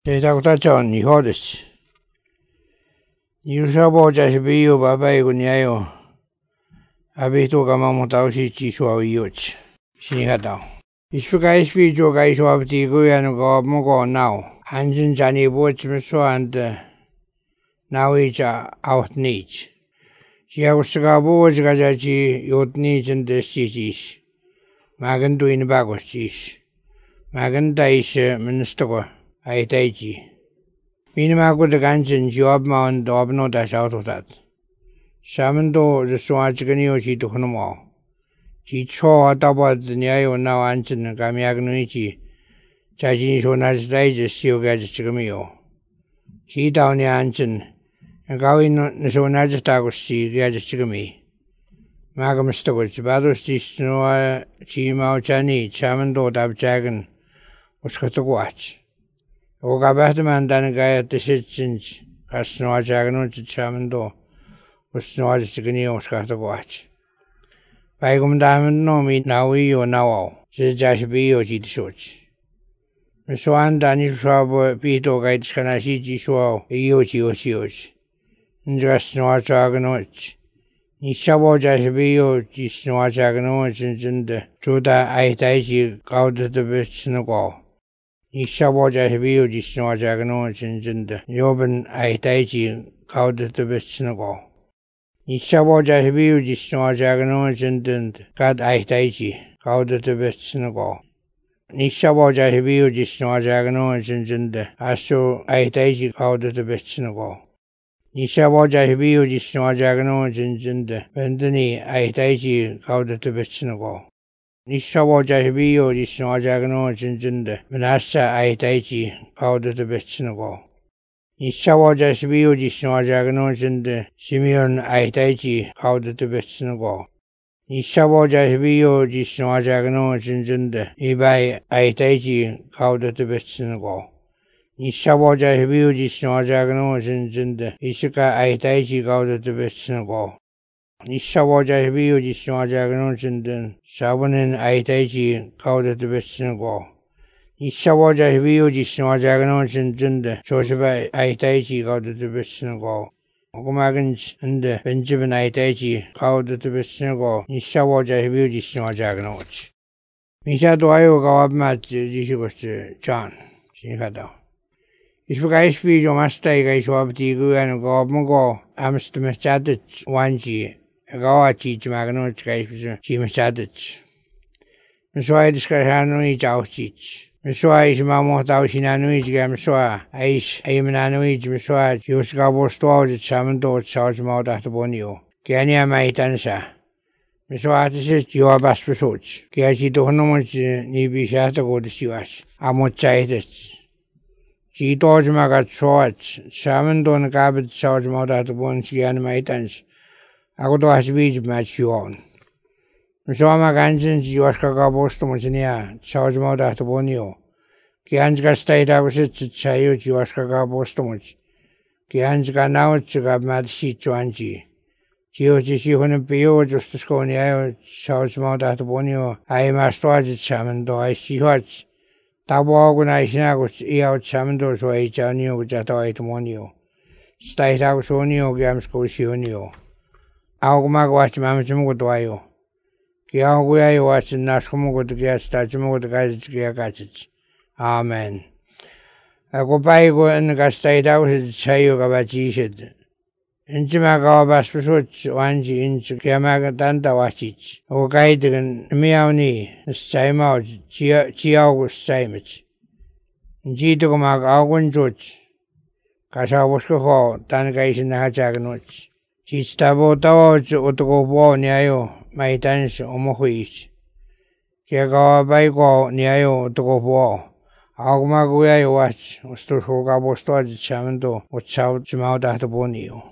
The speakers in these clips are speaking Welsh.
Teitakutatsa ni hodes. Ni usabo ja sibiyo babai kunyayo. Abito kama mutausi chiswa wiyoch. Sinihadao. Ispika ispi jo ga iswa abti guyanu ga mogo now. Anjin jani boch miswa and now ija out niche. Siagusaga boch gajachi yot niche and the cities. Magan doing bagos chis. Magan daish minister. Ai taiji. Minima good ganjin job mound obno dash out of that. Shamando the swatchganio chi to Hunumo. Chi cho atabad the nyayo now anjin gamiagnuichi. Chajin shonaj digest siogadj chigamio. Chi down the anjin. And gawin nashonajatagos si gadj chigami. Magamistowich bados chi snoa chi mau chani chamando dab jagan. Was got to watch. Oga Batman dan gaya the shitchins, Casnoa Jagano to Chamando, was Snoa Chiganio Scata watch. Pagum diamond no meet now we or now, says Jashabi or Git Shoch. Miss Wan Daniel Shabo, Pito Guides Kanashi Shwa, Yochi or Shioch. Just Snoa Jaganoch. Nishabo Jashabi or Gisnoa Jaganoch and the Juda Aitaji out of the best in the wall. Nishaboja hebiyo jisnoa jagano chinjinda yoban aitaiji kauda the best synagogue. Nishaboja hebiyo jisnoa jagano chinjinda kad aitaiji kauda the best synagogue. Nishaboja hebiyo jisnoa jagano chinjinda aso aitaiji kauda the best synagogue. Nishaboja hebiyo jisnoa jagano chinjinda bendani aitaiji kauda the best synagogue. Nishaboja hebiyo jisnoa jagano chinjinda Manasa aitaiji kauda the best synagogue. Nishaboja hebiyo jisnoa jagano chinjinda Simeon aitaiji kauda the best synagogue. Nishaboja hebiyo jisnoa jagano chinjinda Ibai aitaiji kauda the best synagogue. Nishaboja hebiyo jisnoa jagano chinjinda Isaka aitaiji kauda the best synagogue. Nishaboja hebiyo jisnoa jagano chinjinda Shabanin aitaiji kauda the best synagogue. Nishaboja hebiyo jisnoa jagano chinjinda Joseph aitaiji kauda the best synagogue. Ogumaganj and Benjamin aitaiji kauda the best synagogue. Nishaboja hebiyo jisnoa jagano. Misha doayo gawabmat jishigos John. Sinihadao. Ispika ispi jo mastai ga iswabti guyanu gawabmogo amstamachadich wanji. Gawachi Magano Chimachadich. Miswai discarhanui jauchich. Miswai Mamo Taushinanui Gamswa, Aish Aimananui Miswa, Yusgabo Stowed Samando Sausmau Databonio. Gania Maitansa. Miswatis Joabas Pesoch. Gachi Donomuch Nibi Shatago the Siwas. Amochaitis. She told Magat Swats. Samandon Gabit Sausmau Databon Sian Maitans. Ako to hasbij match you on. Misoma ganjin jiwaska gabosto mojinia, chaujmo da tabonio. Kianjga state agusit chayo jiwaska gabosto moj. Kianjga now chugab madshi chuanji. Chio jishi hunipio justiskoniayo, chaujmo da tabonio, I mastoaj chamando, I shihach. Tabo agunaishinagus, iao chamando, so I chanio, jato aitomonio. State agusonio, gamsko shionio. Augumag watch mamachumugo doyo. Kiaguya watch Nasumugo to get Stachimugo to Gazich. Amen. I go by go and Gastai out his chayo gabachishid. Inchimaga Baspusuch, Wanji inch Kiamagatanta watchich. O guiding Miauni, Saimau, Chiagus Saimich. Jitogumag Augun Juch. Kasawasko, Tanagation Hajaganoch. Chistabo Tawaj Otogo Niayo, my dance omohuich. Kiagawa Baigo Niayo Otogo. Agumaguya watch, Ostoga Bostoj Chamando, or Chow Chimauda Bonio.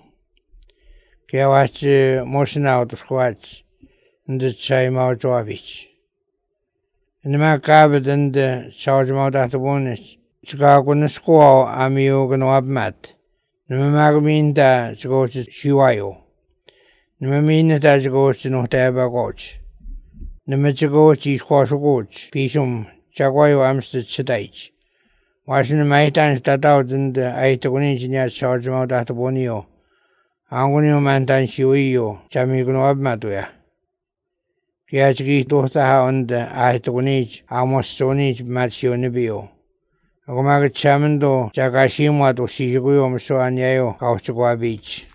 Kiawach motion out of squats, and the Chaimau Joavich. In the Macabed and the Chowjamauda Bonus, Chicago in the school, Amiogan Wabmat. Namaminta to go to Shiwayo. Namaminta to go to Notaba Goch. Namachagochi Squash Goch, Pishum, Chaguayo Amstead Chedach. 와시는 많이 딴시 따다오던데 아이트군이 지냐 차오지마오 다트 보니요. 안군이만 단시오이요. 자미군 와비마도야. 기아치기 또따하온데 아이트군이 아모스존이 마치오니비요. 어그마그 차면도 자가 시무와도 시시구요 무소아니에요. 가오치고 와비치.